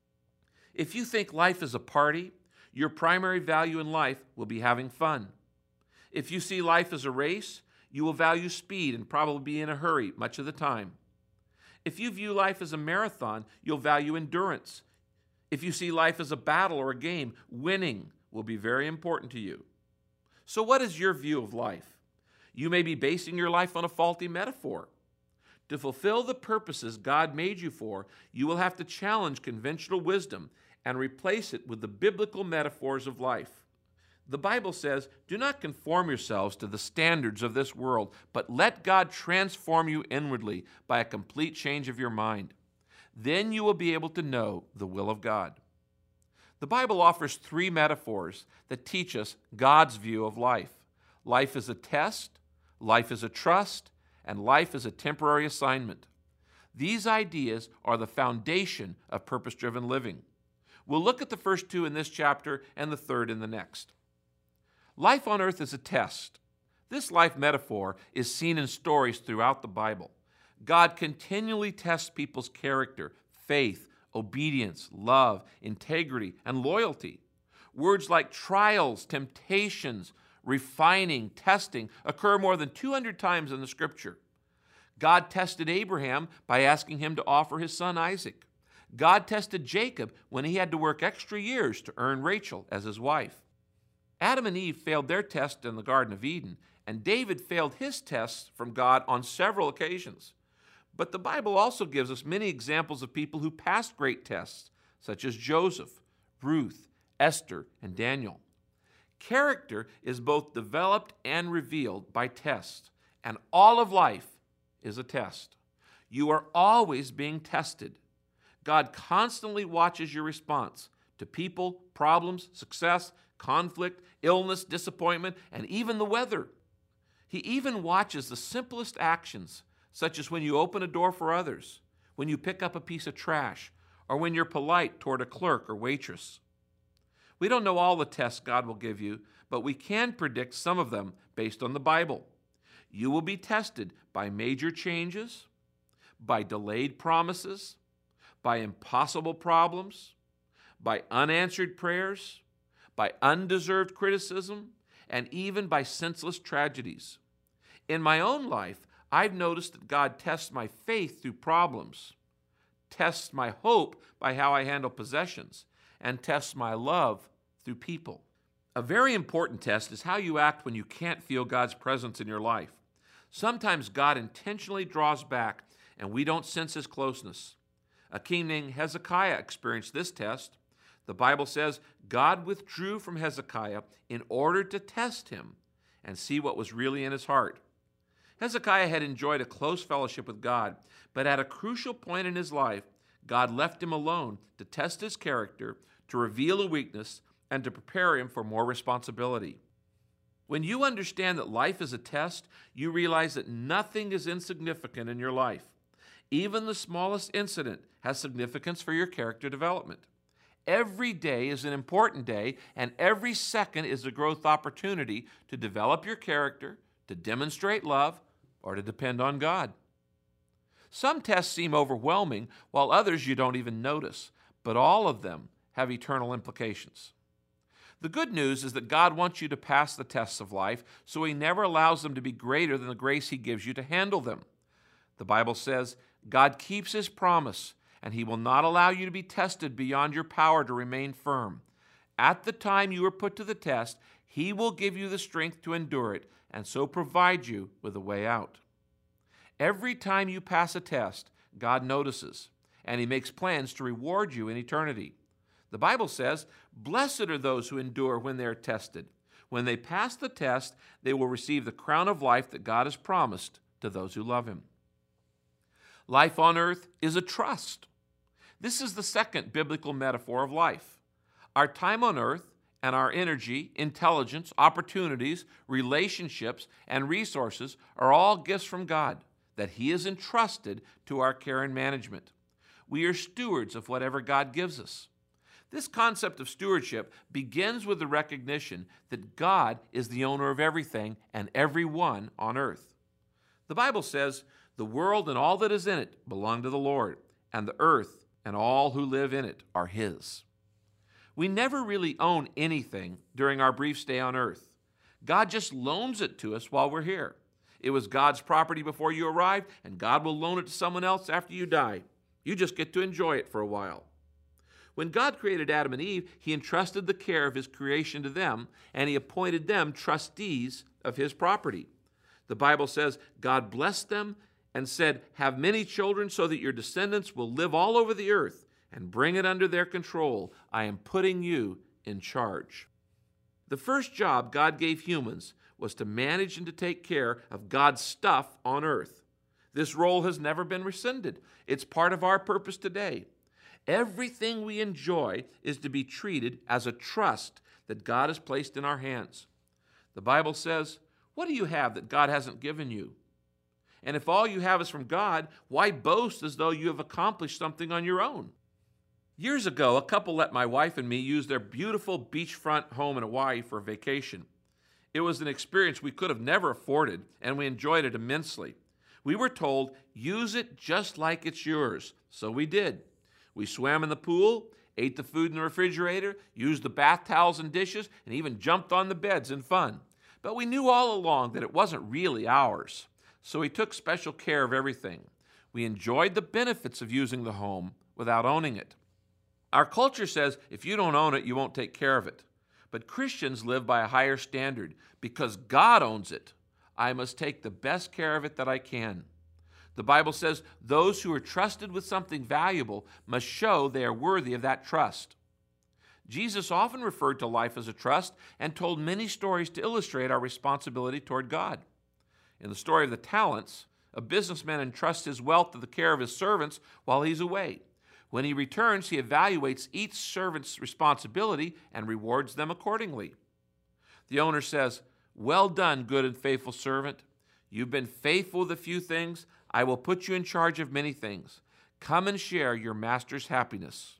Speaker 4: if you think life is a party, your primary value in life will be having fun. If you see life as a race, you will value speed and probably be in a hurry much of the time. If you view life as a marathon, you'll value endurance. If you see life as a battle or a game, winning will be very important to you. So what is your view of life? You may be basing your life on a faulty metaphor. To fulfill the purposes God made you for, you will have to challenge conventional wisdom and replace it with the biblical metaphors of life. The Bible says, do not conform yourselves to the standards of this world, but let God transform you inwardly by a complete change of your mind. Then you will be able to know the will of God. The Bible offers three metaphors that teach us God's view of life. Life is a test, life is a trust, and life is a temporary assignment. These ideas are the foundation of purpose-driven living. We'll look at the first two in this chapter and the third in the next. Life on earth is a test. This life metaphor is seen in stories throughout the Bible. God continually tests people's character, faith, obedience, love, integrity, and loyalty. Words like trials, temptations, refining, testing occur more than two hundred times in the Scripture. God tested Abraham by asking him to offer his son Isaac. God tested Jacob when he had to work extra years to earn Rachel as his wife. Adam and Eve failed their test in the Garden of Eden, and David failed his tests from God on several occasions. But the Bible also gives us many examples of people who passed great tests, such as Joseph, Ruth, Esther, and Daniel. Character is both developed and revealed by tests, and all of life is a test. You are always being tested. God constantly watches your response to people, problems, success, conflict, illness, disappointment, and even the weather. He even watches the simplest actions, such as when you open a door for others, when you pick up a piece of trash, or when you're polite toward a clerk or waitress. We don't know all the tests God will give you, but we can predict some of them based on the Bible. You will be tested by major changes, by delayed promises, by impossible problems, by unanswered prayers, by undeserved criticism, and even by senseless tragedies. In my own life, I've noticed that God tests my faith through problems, tests my hope by how I handle possessions, and tests my love through people. A very important test is how you act when you can't feel God's presence in your life. Sometimes God intentionally draws back and we don't sense His closeness. A king named Hezekiah experienced this test. The Bible says God withdrew from Hezekiah in order to test him and see what was really in his heart. Hezekiah had enjoyed a close fellowship with God, but at a crucial point in his life, God left him alone to test his character, to reveal a weakness, and to prepare him for more responsibility. When you understand that life is a test, you realize that nothing is insignificant in your life. Even the smallest incident has significance for your character development. Every day is an important day, and every second is a growth opportunity to develop your character, to demonstrate love, or to depend on God. Some tests seem overwhelming, while others you don't even notice, but all of them have eternal implications. The good news is that God wants you to pass the tests of life, so He never allows them to be greater than the grace He gives you to handle them. The Bible says, God keeps His promise, and He will not allow you to be tested beyond your power to remain firm. At the time you are put to the test, He will give you the strength to endure it, and so provide you with a way out. Every time you pass a test, God notices, and He makes plans to reward you in eternity. The Bible says, blessed are those who endure when they are tested. When they pass the test, they will receive the crown of life that God has promised to those who love Him. Life on earth is a trust. This is the second biblical metaphor of life. Our time on earth and our energy, intelligence, opportunities, relationships, and resources are all gifts from God that He has entrusted to our care and management. We are stewards of whatever God gives us. This concept of stewardship begins with the recognition that God is the owner of everything and everyone on earth. The Bible says, the world and all that is in it belong to the Lord, and the earth and all who live in it are His. We never really own anything during our brief stay on earth. God just loans it to us while we're here. It was God's property before you arrived, and God will loan it to someone else after you die. You just get to enjoy it for a while. When God created Adam and Eve, He entrusted the care of His creation to them, and He appointed them trustees of His property. The Bible says, God blessed them and said, have many children so that your descendants will live all over the earth and bring it under their control. I am putting you in charge. The first job God gave humans was to manage and to take care of God's stuff on earth. This role has never been rescinded. It's part of our purpose today. Everything we enjoy is to be treated as a trust that God has placed in our hands. The Bible says, what do you have that God hasn't given you? And if all you have is from God, why boast as though you have accomplished something on your own? Years ago, a couple let my wife and me use their beautiful beachfront home in Hawaii for a vacation. It was an experience we could have never afforded, and we enjoyed it immensely. We were told, use it just like it's yours. So we did. We swam in the pool, ate the food in the refrigerator, used the bath towels and dishes, and even jumped on the beds in fun. But we knew all along that it wasn't really ours. So we took special care of everything. We enjoyed the benefits of using the home without owning it. Our culture says if you don't own it, you won't take care of it. But Christians live by a higher standard. Because God owns it, I must take the best care of it that I can. The Bible says those who are trusted with something valuable must show they are worthy of that trust. Jesus often referred to life as a trust and told many stories to illustrate our responsibility toward God. In the story of the talents, a businessman entrusts his wealth to the care of his servants while he's away. When he returns, he evaluates each servant's responsibility and rewards them accordingly. The owner says, well done, good and faithful servant. You've been faithful with a few things. I will put you in charge of many things. Come and share your master's happiness.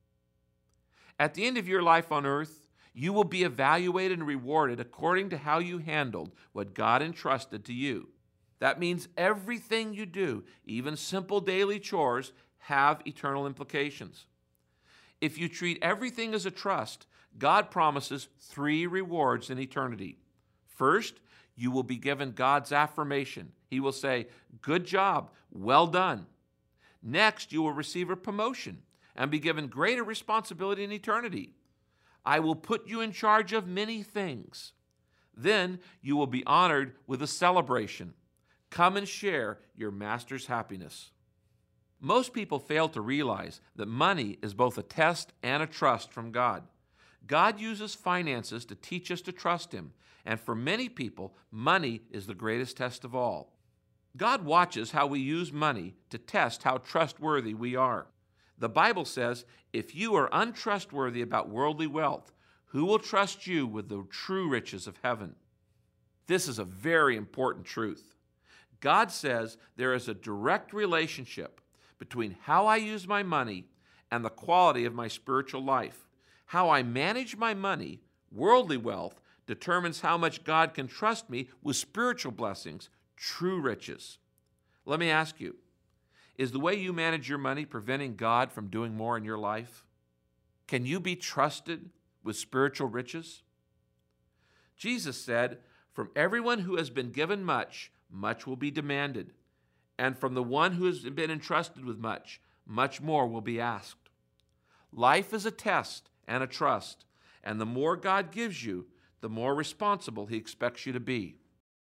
Speaker 4: At the end of your life on earth, you will be evaluated and rewarded according to how you handled what God entrusted to you. That means everything you do, even simple daily chores, have eternal implications. If you treat everything as a trust, God promises three rewards in eternity. First, you will be given God's affirmation. He will say, good job, well done. Next, you will receive a promotion and be given greater responsibility in eternity. I will put you in charge of many things. Then you will be honored with a celebration. Come and share your master's happiness. Most people fail to realize that money is both a test and a trust from God. God uses finances to teach us to trust Him, and for many people, money is the greatest test of all. God watches how we use money to test how trustworthy we are. The Bible says, if you are untrustworthy about worldly wealth, who will trust you with the true riches of heaven? This is a very important truth. God says there is a direct relationship between how I use my money and the quality of my spiritual life. How I manage my money, worldly wealth, determines how much God can trust me with spiritual blessings, true riches. Let me ask you, is the way you manage your money preventing God from doing more in your life? Can you be trusted with spiritual riches? Jesus said, from everyone who has been given much, much will be demanded. And from the one who has been entrusted with much, much more will be asked. Life is a test and a trust, and the more God gives you, the more responsible He expects you to be.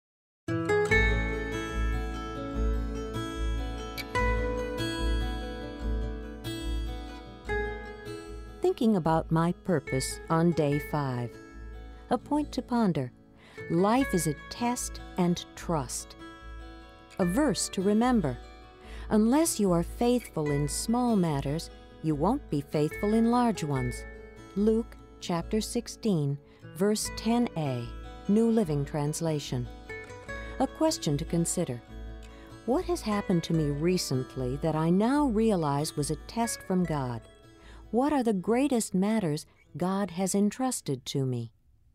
Speaker 3: Thinking about my purpose on day five. A point to ponder. Life is a test and trust. A verse to remember. Unless you are faithful in small matters, you won't be faithful in large ones. Luke chapter sixteen, verse ten a, New Living Translation. A question to consider. What has happened to me recently that I now realize was a test from God? What are the greatest matters God has entrusted to me?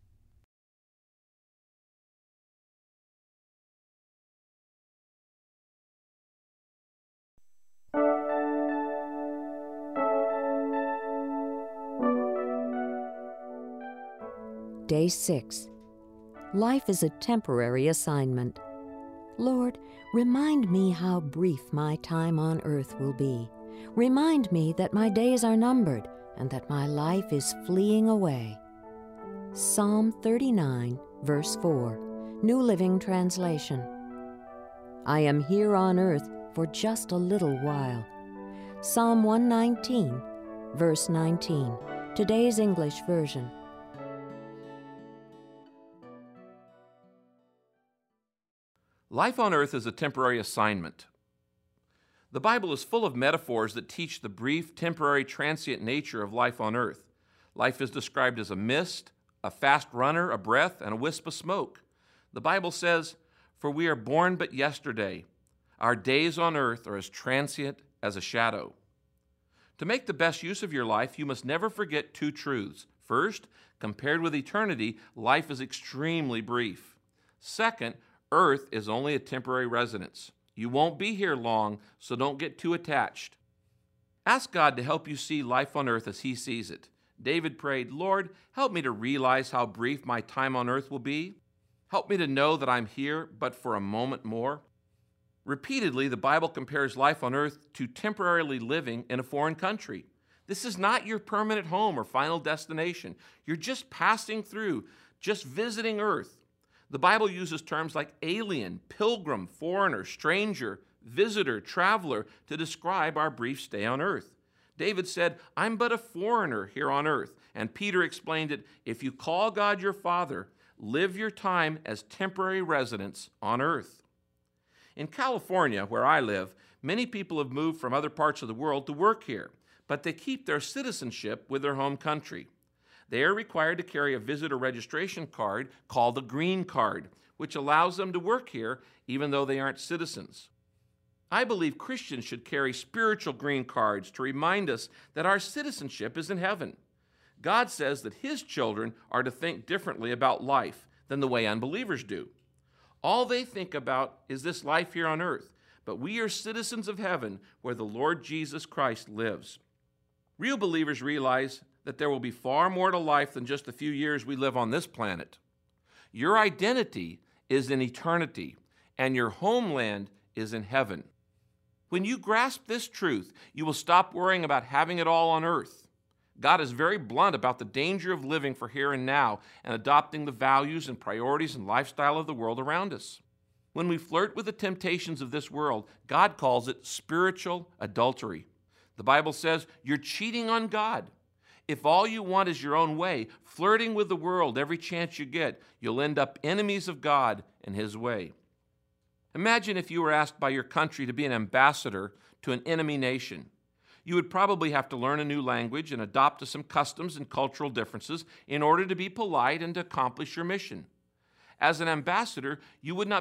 Speaker 3: Day six. Life is a temporary assignment. Lord, remind me how brief my time on earth will be. Remind me that my days are numbered and that my life is fleeing away. Psalm thirty-nine, verse four, New Living Translation. I am here on earth for just a little while. Psalm one nineteen, verse nineteen, today's English version.
Speaker 4: Life on earth is a temporary assignment. The Bible is full of metaphors that teach the brief, temporary, transient nature of life on earth. Life is described as a mist, a fast runner, a breath, and a wisp of smoke. The Bible says, "For we are born but yesterday. Our days on earth are as transient as a shadow." To make the best use of your life, you must never forget two truths. First, compared with eternity, life is extremely brief. Second, earth is only a temporary residence. You won't be here long, so don't get too attached. Ask God to help you see life on earth as He sees it. David prayed, "Lord, help me to realize how brief my time on earth will be. Help me to know that I'm here but for a moment more." Repeatedly, the Bible compares life on earth to temporarily living in a foreign country. This is not your permanent home or final destination. You're just passing through, just visiting earth. The Bible uses terms like alien, pilgrim, foreigner, stranger, visitor, traveler to describe our brief stay on earth. David said, "I'm but a foreigner here on earth." And Peter explained it, "If you call God your Father, live your time as temporary residents on earth." In California, where I live, many people have moved from other parts of the world to work here, but they keep their citizenship with their home country. They are required to carry a visitor registration card called a green card, which allows them to work here even though they aren't citizens. I believe Christians should carry spiritual green cards to remind us that our citizenship is in heaven. God says that His children are to think differently about life than the way unbelievers do. All they think about is this life here on earth, but we are citizens of heaven where the Lord Jesus Christ lives. Real believers realize that there will be far more to life than just the few years we live on this planet. Your identity is in eternity, and your homeland is in heaven. When you grasp this truth, you will stop worrying about having it all on earth. God is very blunt about the danger of living for here and now and adopting the values and priorities and lifestyle of the world around us. When we flirt with the temptations of this world, God calls it spiritual adultery. The Bible says you're cheating on God. If all you want is your own way, flirting with the world every chance you get, you'll end up enemies of God and His way. Imagine if you were asked by your country to be an ambassador to an enemy nation. You would probably have to learn a new language and adopt to some customs and cultural differences in order to be polite and to accomplish your mission. As an ambassador, you would not